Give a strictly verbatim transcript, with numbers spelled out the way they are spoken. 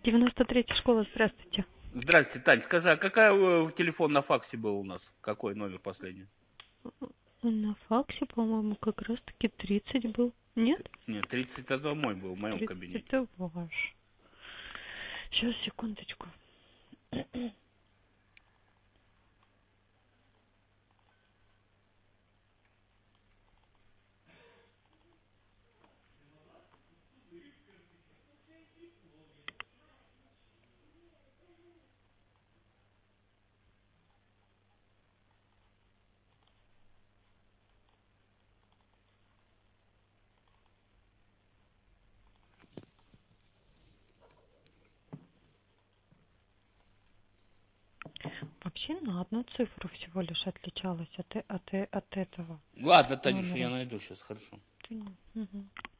девяносто третья школа, здравствуйте. Здравствуйте, Тань, скажи, а какой э, телефон на факсе был у нас? Какой номер последний? На факсе, по-моему, как раз-таки тридцать был. Нет? Нет, тридцать это мой был в моем тридцать кабинете. это ваш. Сейчас, секундочку. Вообще на одну цифру всего лишь отличалась от, от, от этого Ладно, Танюша, я номера. найду сейчас, хорошо. Угу.